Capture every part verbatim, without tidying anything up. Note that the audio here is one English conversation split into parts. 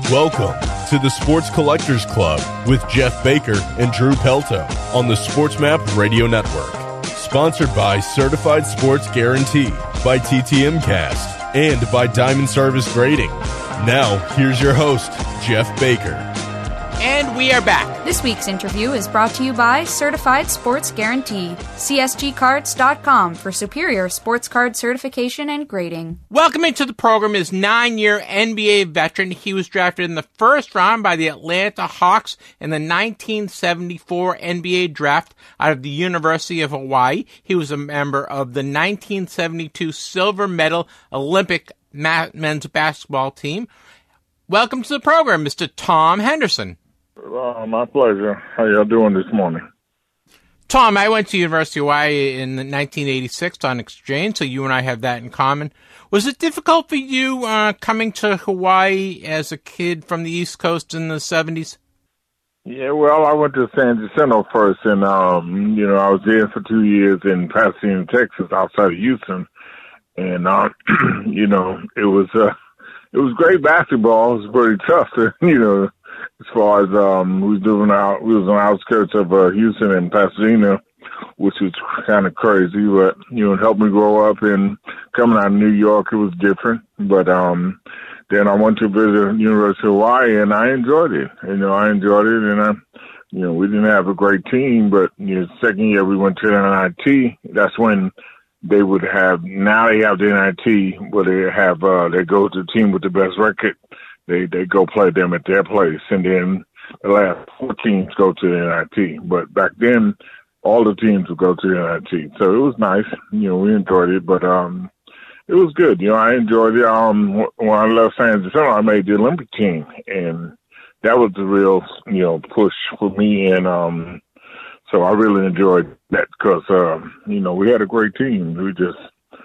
Welcome to the Sports Collectors Club with Jeff Baker and Drew Pelto on the SportsMap Radio Network. Sponsored by Certified Sports Guarantee, by T T M Cast, and by Diamond Service Grading. Now, here's your host, Jeff Baker. And we are back. This week's interview is brought to you by Certified Sports Guarantee, C S G cards dot com for superior sports card certification and grading. Welcoming to the program is nine-year N B A veteran. He was drafted in the first round by the Atlanta Hawks in the nineteen seventy-four N B A draft out of the University of Hawaii. He was a member of the nineteen seventy-two silver medal Olympic men's basketball team. Welcome to the program, Mister Tom Henderson. Uh, my pleasure. How y'all doing this morning? Tom, I went to University of Hawaii in nineteen eighty-six on exchange, so you and I have that in common. Was it difficult for you uh, coming to Hawaii as a kid from the East Coast in the seventies? Yeah, well, I went to San Jacinto first, and, um, you know, I was there for two years in Pasadena, Texas, outside of Houston. And, uh, you know, it was uh, it was great basketball. It was pretty tough, to, you know, as far as um, we was doing out, we was on the outskirts of uh, Houston and Pasadena, which was kind of crazy. But you know, it helped me grow up. And coming out of New York, it was different. But um, then I went to visit University of Hawaii, and I enjoyed it. You know, I enjoyed it, and I, you know, we didn't have a great team, but you know, second year we went to N I T. That's when they would have. Now they have the N I T, where they have uh, they go to the team with the best record. They they go play them at their place, and then the last four teams go to the N I T. But back then, all the teams would go to the N I T. So it was nice. You know, we enjoyed it, but um, it was good. You know, I enjoyed it. Um, when I left San Jacinto, I made the Olympic team, and that was the real, you know, push for me. And um, so I really enjoyed that because, uh, you know, we had a great team. We just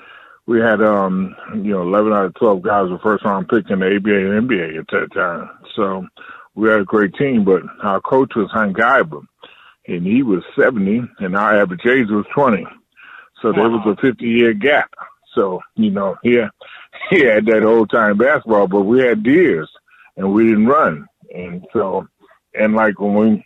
We had, um, you know, eleven out of twelve guys were first round picked in the A B A and N B A at that time. So we had a great team, but our coach was Hank Iber, and he was seventy, and our average age was twenty. So there was a fifty-year gap. So, you know, he had, he had that old-time basketball, but we had deers, and we didn't run. And so, and like when we,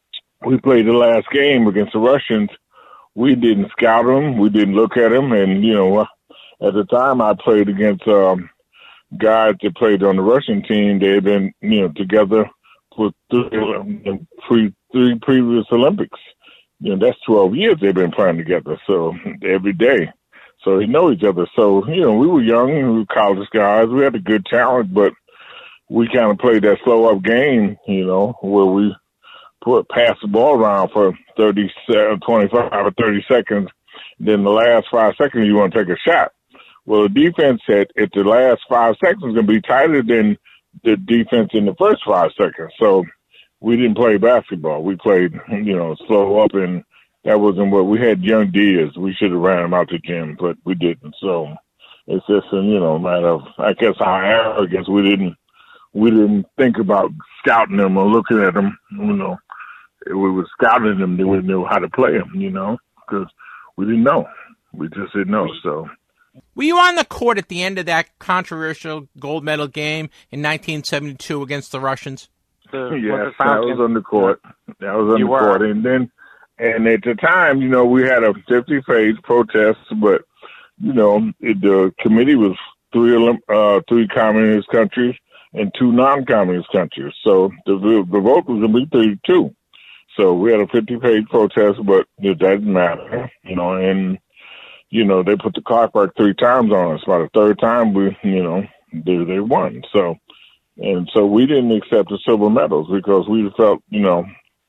we played the last game against the Russians, we didn't scout them, we didn't look at them, and, you know, at the time, I played against um, guys that played on the Russian team. They had been, you know, together for three, three, three previous Olympics. You know, that's twelve years they've been playing together, so every day. So they know each other. So, you know, we were young, we were college guys. We had a good talent, but we kind of played that slow-up game, you know, where we put pass the ball around for thirty, twenty-five or thirty seconds. Then the last five seconds, you want to take a shot. Well, the defense at, at the last five seconds is going to be tighter than the defense in the first five seconds. So we didn't play basketball. We played, you know, slow up, and that wasn't what we had. Young Diaz. We should have ran him out the gym, but we didn't. So it's just a, you know, matter of, I guess, our arrogance. We didn't, we didn't think about scouting them or looking at them. You know, we were scouting them. Then we knew how to play them. You know, because we didn't know. We just didn't know. So. Were you on the court at the end of that controversial gold medal game in nineteen seventy-two against the Russians? The, yes, I was on the court. I was on you the were. court. And then, and at the time, you know, we had a fifty-page protest, but, you know, it, the committee was three uh, three communist countries and two non-communist countries. So the, the vote was going to be three to two. So we had a fifty-page protest, but it doesn't matter, you know, and, you know, they put the clock back three times on us. By the third time, we, you know, they, they won. So, and so we didn't accept the silver medals because we felt, you know,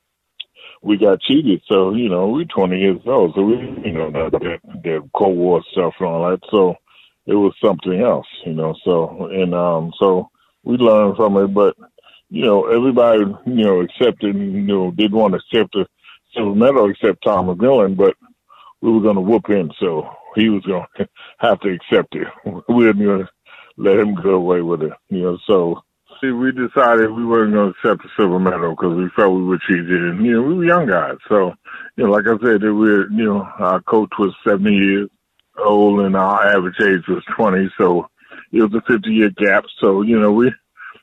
we got cheated. So, you know, we twenty years old. So we, you know, that, that, that Cold War stuff and all that. So it was something else, you know, so, and, um, so we learned from it, but, you know, everybody, you know, accepted, you know, didn't want to accept the silver medal except Tom McMillan, but we were going to whoop him, so he was going to have to accept it. We weren't going to let him go away with it, you know. So see, we decided we weren't going to accept the silver medal because we felt we were cheated. And, you know, we were young guys. So, you know, like I said, we were, you know, our coach was seventy years old and our average age was twenty. So it was a fifty-year gap. So, you know, we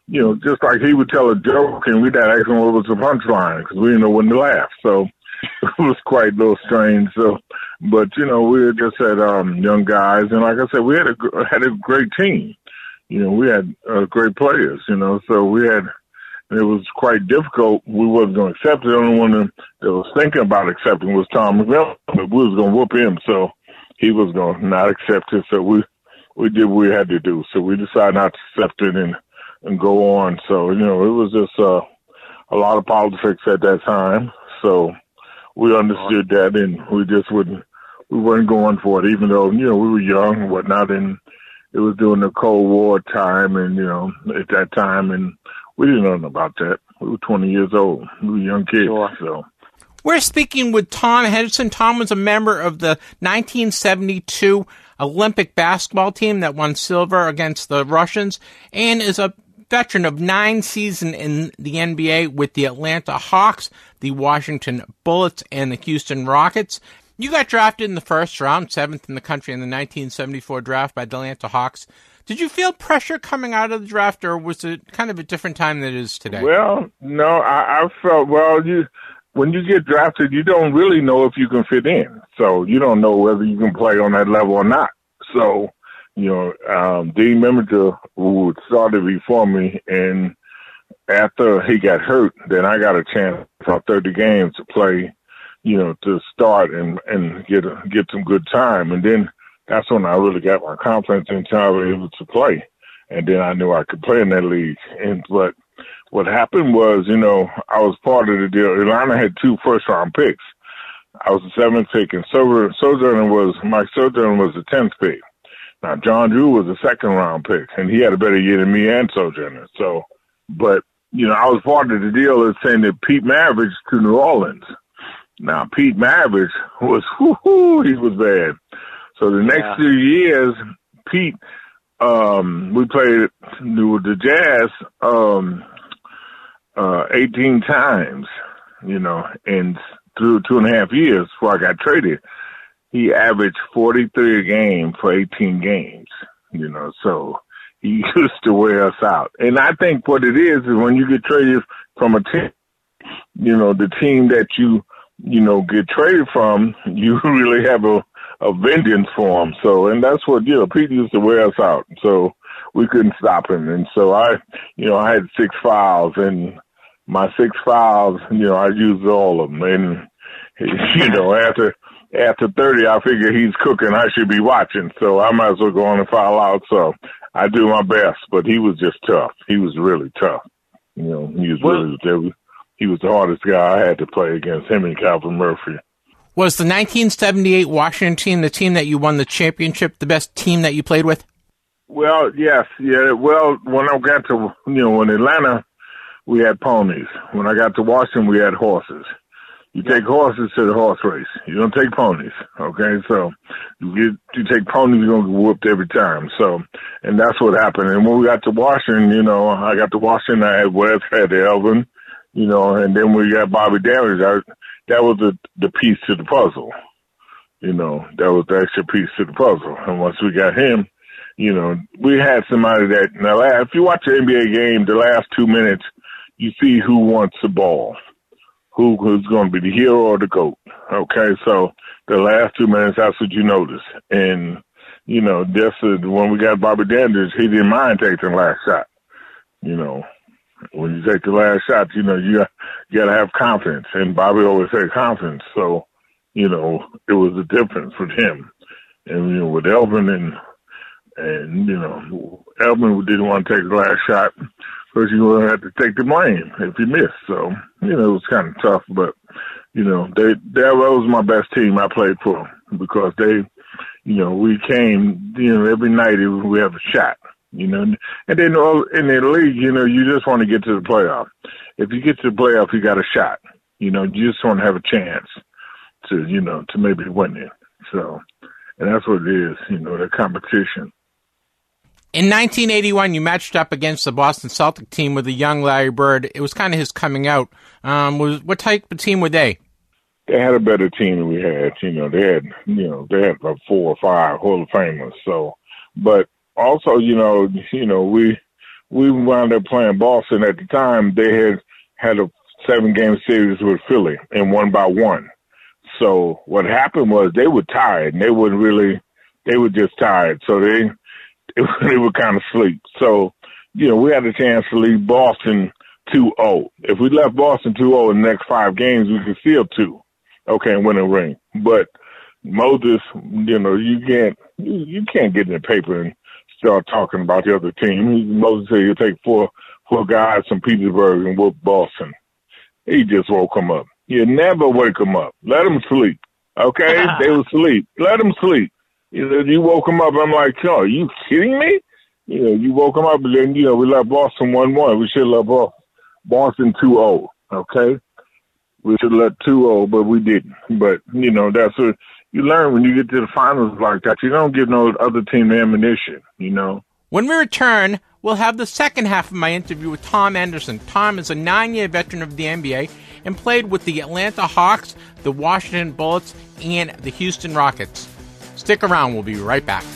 you know, just like he would tell a joke and we'd ask him what was the punchline because we didn't know when to laugh. So it was quite a little strange. So, but, you know, we were just had um, young guys. And like I said, we had a, had a great team. You know, we had uh, great players, you know, so we had, it was quite difficult. We wasn't going to accept it. The only one that was thinking about accepting was Tom McMillan, but we was going to whoop him. So he was going to not accept it. So we, we did what we had to do. So we decided not to accept it and, and go on. So, you know, it was just uh, a lot of politics at that time. So we understood that and we just wouldn't, we weren't going for it, even though, you know, we were young and whatnot. And it was during the Cold War time and, you know, at that time. And we didn't know nothing about that. We were twenty years old. We were young kids. Sure. So. We're speaking with Tom Henderson. Tom was a member of the nineteen seventy-two Olympic basketball team that won silver against the Russians and is a veteran of nine seasons in the N B A with the Atlanta Hawks, the Washington Bullets, and the Houston Rockets. You got drafted in the first round, seventh in the country in the nineteen seventy-four draft by the Atlanta Hawks. Did you feel pressure coming out of the draft, or was it kind of a different time than it is today? Well, no, I, I felt, well, you when you get drafted, you don't really know if you can fit in. So you don't know whether you can play on that level or not. So, you know, um, Dean Mimicha, who started before me, and after he got hurt, then I got a chance for thirty games to play, you know, to start and, and get a, get some good time. And then that's when I really got my confidence until I was able to play. And then I knew I could play in that league. And but what happened was, you know, I was part of the deal. Atlanta had two first-round picks. I was the seventh pick, and Sojourner was, Mike Sojourner was the tenth pick. Now, John Drew was the second-round pick, and he had a better year than me and Sojourner. So, but, you know, I was part of the deal of sending Pete Maravich to New Orleans. Now, Pete Maravich was, whoo-hoo, he was bad. So the next yeah. few years, Pete, um, we played with the Jazz um, uh, eighteen times, you know, and through two and a half years before I got traded, he averaged forty-three a game for eighteen games, you know, so he used to wear us out. And I think what it is is when you get traded from a team, you know, the team that you, you know, get traded from, you really have a, a vengeance for him. So, and that's what, you know, Pete used to wear us out. So we couldn't stop him. And so I, you know, I had six fouls, and my six fouls, you know, I used all of them. And, you know, after, after thirty, I figure he's cooking. I should be watching. So I might as well go on and foul out. So I do my best, but he was just tough. He was really tough. You know, he was really, well, he was the hardest guy I had to play against, him and Calvin Murphy. Was the nineteen seventy-eight Washington team, the team that you won the championship, the best team that you played with? Well, yes. Yeah. Well, when I got to, you know, in Atlanta, we had ponies. When I got to Washington, we had horses. You take horses to the horse race. You don't take ponies, okay? So you get, you take ponies, you're going to get whooped every time. So, and that's what happened. And when we got to Washington, you know, I got to Washington, I had Wes, had Elvin, you know, and then we got Bobby Davis. I, that was the, the piece to the puzzle. You know, that was the extra piece to the puzzle. And once we got him, you know, we had somebody that, now, if you watch the N B A game, the last two minutes, you see who wants the ball, who who's going to be the hero or the GOAT. Okay, so the last two minutes, that's what you notice. And, you know, just uh, when we got Bobby Dandridge, he didn't mind taking the last shot. You know, when you take the last shot, you know, you got, you got to have confidence. And Bobby always had confidence. So, you know, it was a difference with him. And, you know, with Elvin and, and you know, Elvin didn't want to take the last shot because you would have to take the blame if you missed. So, you know, it was kind of tough. But, you know, they that was my best team I played for because they, you know, we came, you know, every night we have a shot. You know, and then in the league, you know, you just want to get to the playoff. If you get to the playoff, you got a shot. You know, you just want to have a chance to, you know, to maybe win it. So, and that's what it is, you know, the competition. In nineteen eighty-one, you matched up against the Boston Celtic team with a young Larry Bird. It was kind of his coming out. Um, was what type of team were they? They had a better team than we had. You know, they had, you know, they had about four or five Hall of Famers. So, but also, you know, you know, we we wound up playing Boston. At the time, they had had a seven-game series with Philly and won by one. So what happened was they were tired, and they wouldn't really – they were just tired. So they they were kind of asleep. So, you know, we had a chance to leave Boston two oh. If we left Boston two oh in the next five games, we could steal two, okay, and win a ring. But Moses, you know, you can't you, you can't get in the paper and start talking about the other team. Moses said he'll take four four guys from Petersburg and whoop Boston. He just woke them up. You never wake them up. Let them sleep, okay? They were asleep. Let them sleep. You know, you woke them up. I'm like, oh, are you kidding me? You know, you woke them up, and then, you know, we left Boston one one. We should have left Boston two oh, okay? We should have left two oh, but we didn't. But, you know, that's what you learn when you get to the finals like that. You don't give no other team ammunition, you know? When we return, we'll have the second half of my interview with Tom Henderson. Tom is a nine-year veteran of the N B A and played with the Atlanta Hawks, the Washington Bullets, and the Houston Rockets. Stick around. We'll be right back.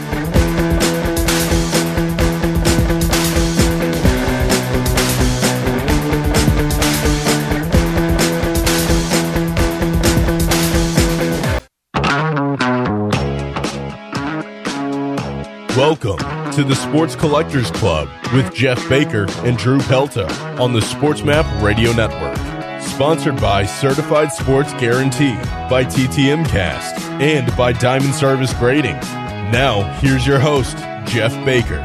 Welcome to the Sports Collectors Club with Jeff Baker and Drew Pelto on the SportsMap Radio Network. Sponsored by Certified Sports Guarantee, by T T M Cast, and by Diamond Service Grading. Now, here's your host, Jeff Baker.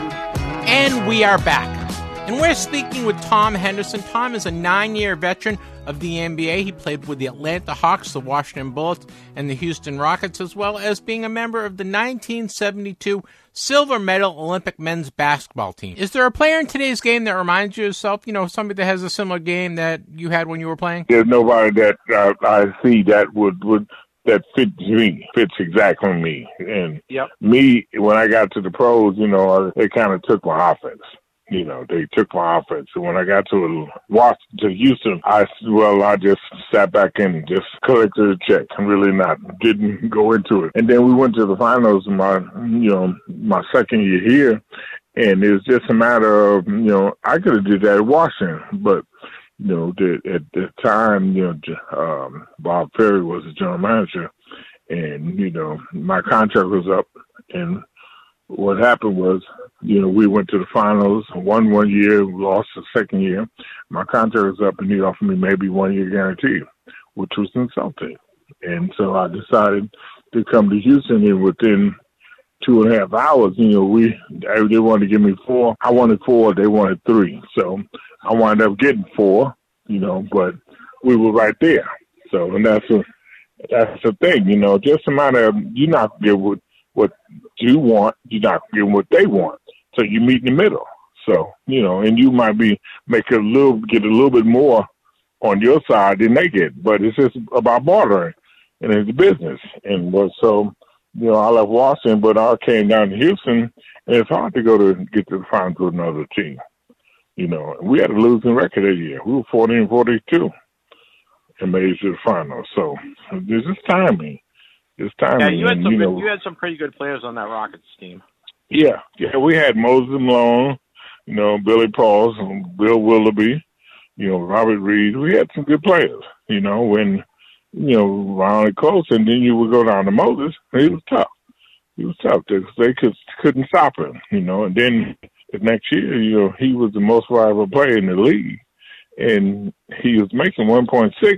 And we are back. And we're speaking with Tom Henderson. Tom is a nine-year veteran of the N B A. He played with the Atlanta Hawks, the Washington Bullets, and the Houston Rockets, as well as being a member of the nineteen seventy-two silver medal Olympic men's basketball team. Is there a player in today's game that reminds you of yourself, you know, somebody that has a similar game that you had when you were playing? There's nobody that uh, I see that would, would that fits me, fits exactly me. And yep. me, when I got to the pros, you know, they kind of took my offense. You know, they took my offense. So when I got to Washington, to Houston, I, well, I just sat back and just collected a check and really not, didn't go into it. And then we went to the finals my, you know, my second year here. And it was just a matter of, you know, I could have did that at Washington, but, you know, the, at the time, you know, um, Bob Ferry was the general manager, and, you know, my contract was up. And what happened was, you know, we went to the finals, won one year, lost the second year. My contract was up, and he offered me maybe one year guarantee, which was insulting. And so I decided to come to Houston, and within two and a half hours, you know, we they wanted to give me four. I wanted four. They wanted three. So I wound up getting four, you know, but we were right there. So, and that's a, that's the thing, you know, just a matter of you're not get what, what you want, you're not getting what they want. So you meet in the middle. So, you know, and you might be make a little, get a little bit more on your side than they get, but it's just about bartering, and it's a business. And so, you know, I left Washington, but I came down to Houston, and it's hard to go to get to the finals with another team. You know, we had a losing record that year. We were forty and forty-two and made it to the finals. So this is timing. It's timing. Yeah, you had and, some you good, know, you had some pretty good players on that Rockets team. Yeah, yeah, we had Moses Malone, you know, Billy Pauls, Bill Willoughby, you know, Robert Reed. We had some good players, you know, when, you know, Ronnie close, and then you would go down to Moses, and he was tough. He was tough because they could, couldn't stop him, you know, and then the next year, you know, he was the most valuable player in the league, and he was making one point six,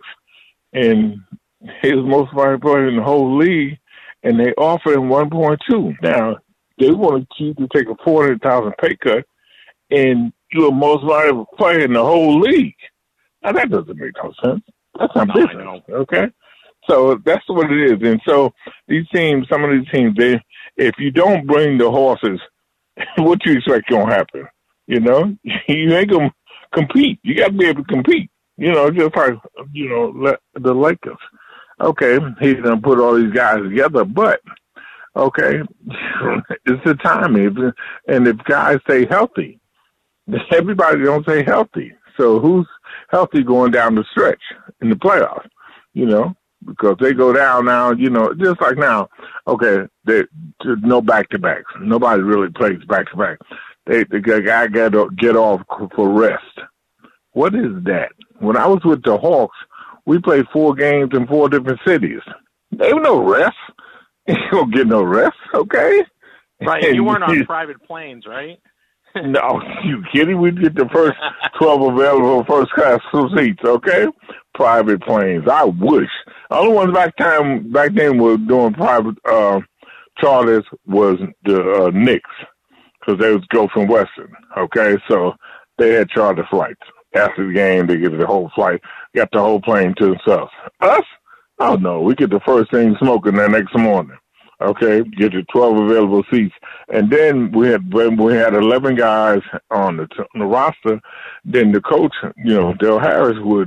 and he was the most valuable player in the whole league, and they offered him one point two. Now, they wanted you to take a four hundred thousand dollars pay cut, and you're the most valuable player in the whole league. Now, that doesn't make no sense. That's not no, business, okay? So that's what it is. And so these teams, some of these teams, they, if you don't bring the horses, what do you expect going to happen? You know, you ain't going to compete. You got to be able to compete. You know, just like, you know, the Lakers. Okay, he's going to put all these guys together, but okay, it's the timing. And if guys stay healthy, everybody don't stay healthy. So who's healthy going down the stretch in the playoffs? You know, because they go down now, you know, just like now, okay, there's no back-to-backs. Nobody really plays back-to-back. they the guy got to get off for rest. What is that? When I was with the Hawks, we played four games in four different cities. There was no rest. You don't get no rest, okay? Right, and you weren't on private planes, right? No, you kidding? We get the first twelve available first class seats, okay? Private planes. I wish. The only ones back time back then were doing private uh, charters was the uh, Knicks, because they was go from Western, okay? So they had charter flights. After the game, they get the whole flight, got the whole plane to themselves. Us? Oh, no, we get the first thing smoking the next morning. Okay, get the twelve available seats, and then we had when we had eleven guys on the, on the roster. Then the coach, you know, Dale Harris would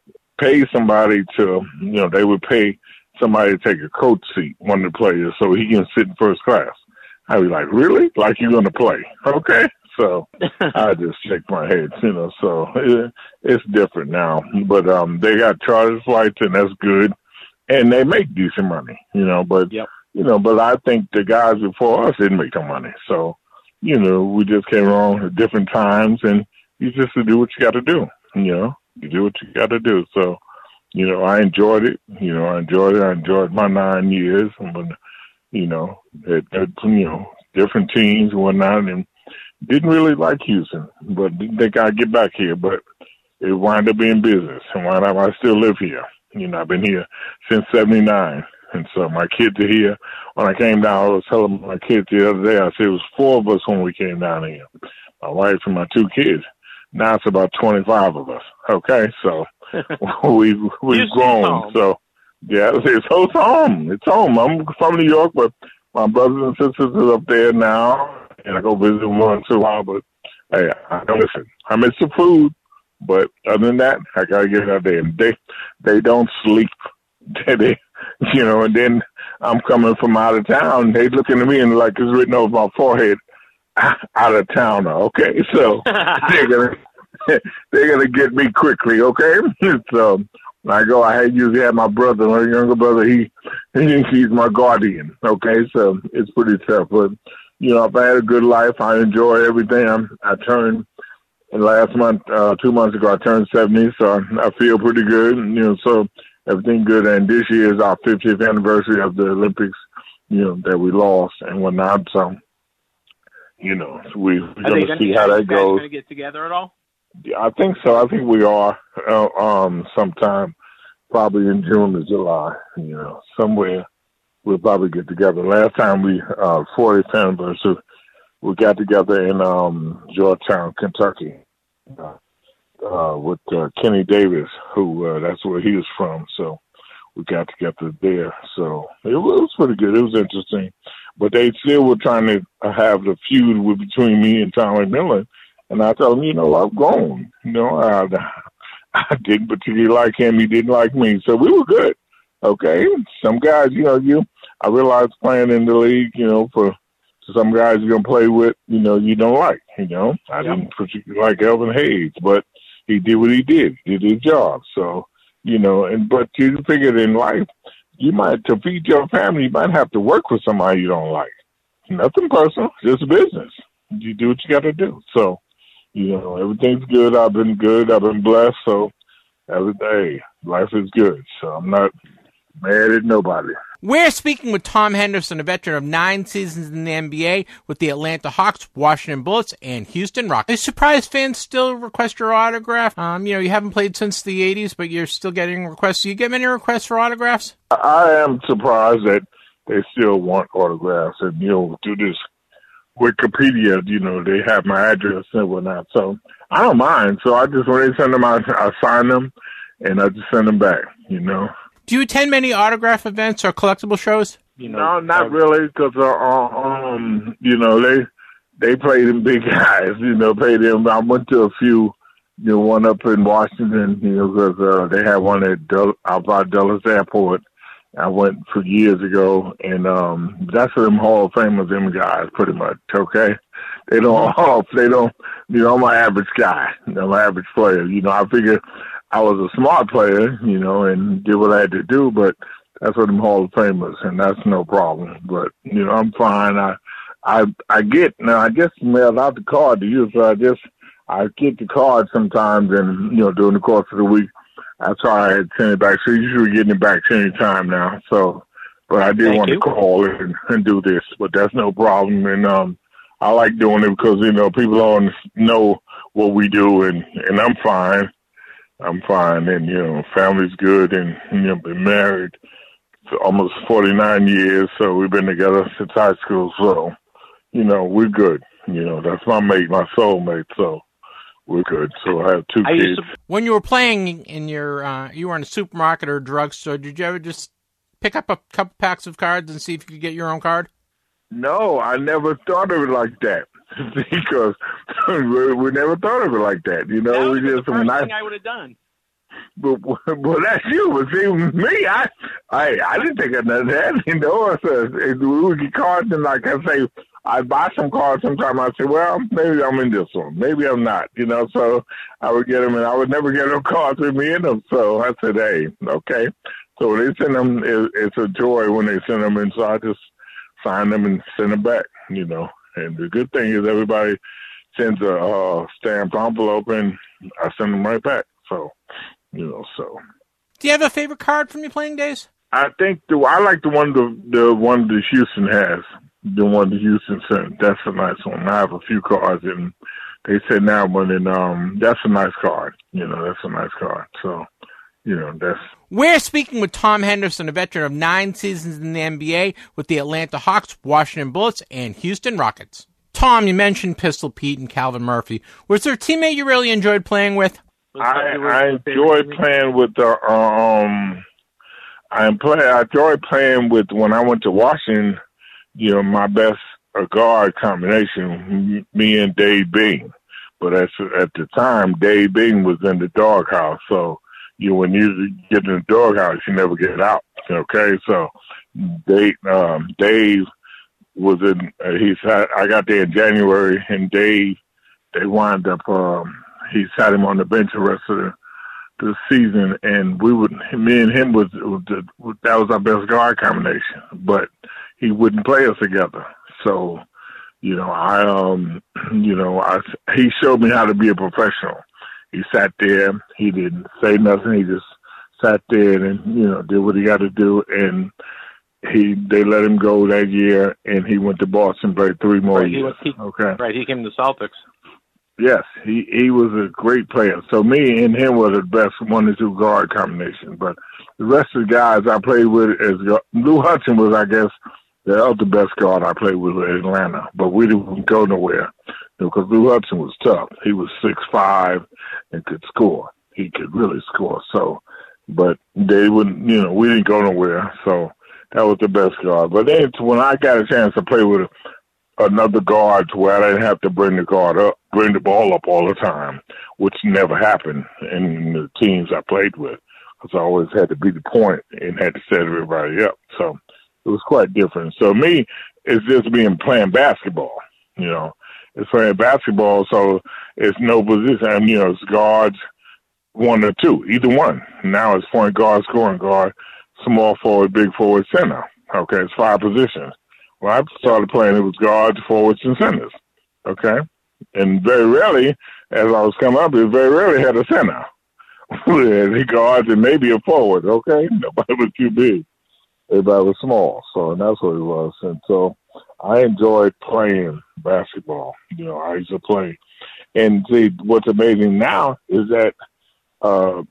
pay somebody to, you know, they would pay somebody to take a coach seat, one of the players, so he can sit in first class. I'd be like, really? Like you're gonna play? Okay, so I just shake my head, you know. So it, it's different now, but um, they got charter flights, and that's good, and they make decent money, you know, but. Yep. You know, but I think the guys before us didn't make the money. So, you know, we just came along at different times, and you just to do what you got to do. You know, you do what you got to do. So, you know, I enjoyed it. You know, I enjoyed it. I enjoyed my nine years. And when, you know, at, at, you know, different teams and whatnot, and didn't really like Houston, but didn't think I'd get back here. But it wound up being business, and wound up I still live here. You know, I've been here since seventy-nine. And so my kids are here. When I came down, I was telling my kids the other day, I said it was four of us when we came down here. My wife and my two kids. Now it's about twenty-five of us. Okay, so we've, we've grown. So, yeah, it's, it's home. It's home. I'm from New York, but my brothers and sisters are up there now, and I go visit them once in a while. But, hey, I don't listen. I miss the food, but other than that, I got to get out there. And they, they don't sleep. they You know, and then I'm coming from out of town. They looking at me and like it's written over my forehead, out of towner. Okay, so they're gonna they're gonna get me quickly. Okay, so when I go, I usually have my brother, my younger brother. He, he he's my guardian. Okay, so it's pretty tough. But you know, I've had a good life. I enjoy everything. I'm, I turned last month, uh, two months ago. I turned seventy, so I, I feel pretty good. You know, so. Everything good, and this year is our fiftieth anniversary of the Olympics, you know, that we lost and whatnot. So, you know, we, we're going to see how that goes. Going to get together at all? Yeah, I think so. I think we are uh, um, sometime, probably in June or July. You know, somewhere we'll probably get together. Last time we uh, fortieth anniversary, we got together in um, Georgetown, Kentucky. Uh, Uh, with uh, Kenny Davis, who uh, that's where he was from. So we got together there. So it was, it was pretty good. It was interesting. But they still were trying to have the feud with, between me and Tom McMillan. And I told him, you know, I've grown. You know, I, I didn't particularly like him. He didn't like me. So we were good. Okay. Some guys, you know, you, I realized playing in the league, you know, for some guys you're going to play with, you know, you don't like, you know. I yep. didn't particularly like Elvin Hayes, but he did what he did. He did his job. So, you know, and but you figured in life, you might, to feed your family, you might have to work with somebody you don't like. Nothing personal, just business. You do what you got to do. So, you know, everything's good. I've been good. I've been blessed. So, every day, life is good. So, I'm not mad at nobody. We're speaking with Tom Henderson, a veteran of nine seasons in the N B A with the Atlanta Hawks, Washington Bullets, and Houston Rockets. Is surprised fans still request your autograph? Um, you know, you haven't played since the eighties, but you're still getting requests. Do you get many requests for autographs? I am surprised that they still want autographs. And, you know, through this Wikipedia, you know, they have my address and whatnot. So I don't mind. So I just, when they send them, I, I sign them, and I just send them back, you know. Do you attend many autograph events or collectible shows? You know, no, not really, because uh, um, you know they they play them big guys. You know, pay them. I went to a few. You know, one up in Washington. You know, because uh, they had one at Dul- out by Dulles Airport. I went for years ago, and um, that's for them Hall of Famers, them guys, pretty much. Okay, they don't off. They don't. You know, I'm an average guy. I'm an average player. You know, I figure I was a smart player, you know, and did what I had to do, but that's what them Hall of Famers, and that's no problem. But, you know, I'm fine. I, I I get now. I just mailed out the card to you, so I just I get the card sometimes, and you know during the course of the week, that's why I had sent it back. So you should be getting it back any time now. So, but I did Thank want you. to call and, and do this, but that's no problem. And um, I like doing it because you know people don't know what we do, and and I'm fine. I'm fine, and you know family's good, and you know been married for almost forty-nine years, so we've been together since high school. So. You know, we're good. You know, that's my mate, my soulmate, so we're good. So I have two I kids. used to, When you were playing in your, uh, you were in a supermarket or a drugstore, did you ever just pick up a couple packs of cards and see if you could get your own card? No, I never thought of it like that because we, we never thought of it like that. You know, that we was just the first when I, thing I would have done. But, well, that's you. But see, me, I, I, I didn't think of none of that. You know, it's a, it, we would get cards, and like I say, I buy some cards. Sometimes I say, well, maybe I'm in this one, maybe I'm not. You know, so I would get them, and I would never get no cards with me in them. So I said, hey, okay. So when they send them, it, it's a joy when they send them, and so I just sign them and send them back. You know, and the good thing is everybody sends a uh, stamped envelope, and I send them right back. So. You know, so. Do you have a favorite card from your playing days? I think the I like the one the the one that Houston has, the one that Houston sent. That's a nice one. I have a few cards, and they sent that one, and um, that's a nice card. You know, that's a nice card. So, you know, that's. We're speaking with Tom Henderson, a veteran of nine seasons in the N B A with the Atlanta Hawks, Washington Bullets, and Houston Rockets. Tom, you mentioned Pistol Pete and Calvin Murphy. Was there a teammate you really enjoyed playing with? I, I enjoy playing with the um. I play. I enjoy playing with when I went to Washington. You know, my best uh, guard combination, me and Dave Bing. But at at the time, Dave Bing was in the doghouse. So you when you get in the doghouse, you never get out. Okay, so Dave um, Dave was in. Uh, he's. I got there in January, and Dave. They wound up. Um, He sat him on the bench the rest of the, the season, and we would, me and him was, was the, that was our best guard combination. But he wouldn't play us together. So, you know, I, um, you know, I, he showed me how to be a professional. He sat there, he didn't say nothing. He just sat there and you know did what he got to do, and he they let him go that year, and he went to Boston, played three more right, years. He, he, okay, right, he came to the Celtics. Yes, he, he was a great player. So me and him were the best one and two guard combination. But the rest of the guys I played with, as Lou Hudson was, I guess, the other best guard I played with in Atlanta. But we didn't go nowhere because Lou Hudson was tough. He was six five and could score. He could really score. So, but they wouldn't, you know, we didn't go nowhere. So that was the best guard. But then when I got a chance to play with another guard to where I didn't have to bring the guard up, bring the ball up all the time, which never happened in the teams I played with, because I always had to be the point and had to set everybody up. So it was quite different. So me, it's just being playing basketball, you know. It's playing basketball, so it's no position. I mean, you know, it's guards, one or two, either one. Now it's point guard, scoring guard, small forward, big forward, center. Okay, it's five positions. When I started playing, it was guards, forwards, and centers, okay? And very rarely, as I was coming up, it very rarely had a center. The guards and maybe a forward, okay? Nobody was too big. Everybody was small, so and that's what it was. And so I enjoyed playing basketball. You know, I used to play. And see, what's amazing now is that, uh,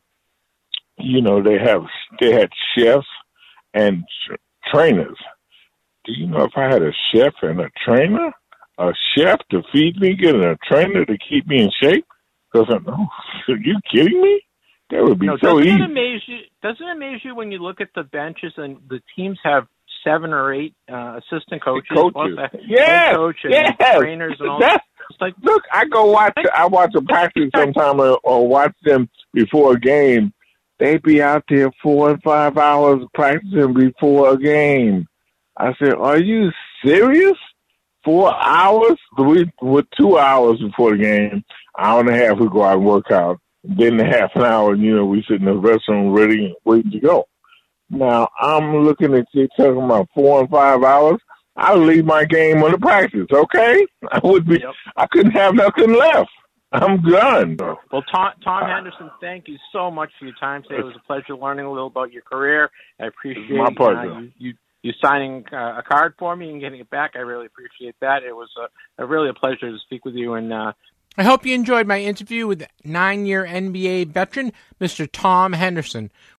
you know, they have they had chefs and trainers. Do you know if I had a chef and a trainer, a chef to feed me, getting a trainer to keep me in shape? Because I'm, oh, are you kidding me? That would be no, so doesn't easy. It amaze you, doesn't it amaze you when you look at the benches and the teams have seven or eight uh, assistant coaches, coaches. plus a yes, head coach and yes. trainers and all That's, that? It's like, look, I go watch. I watch a practice sometime or, or watch them before a game. They be out there four and five hours practicing before a game. I said, "Are you serious? Four hours? We with two hours before the game, hour and a half. We go out and work out. Then a half an hour, you know, we sit in the restroom ready and waiting to go. Now I'm looking at you talking about four and five hours. I would leave my game on the practice. Okay, I would be. Yep. I couldn't have nothing left. I'm done. Well, Tom, Tom Henderson, thank you so much for your time today. It was a pleasure learning a little about your career. I appreciate my pleasure. Uh, you, you you signing uh, a card for me and getting it back. I really appreciate that. It was a, a really a pleasure to speak with you. And uh, I hope you enjoyed my interview with nine-year N B A veteran Mister Tom Henderson.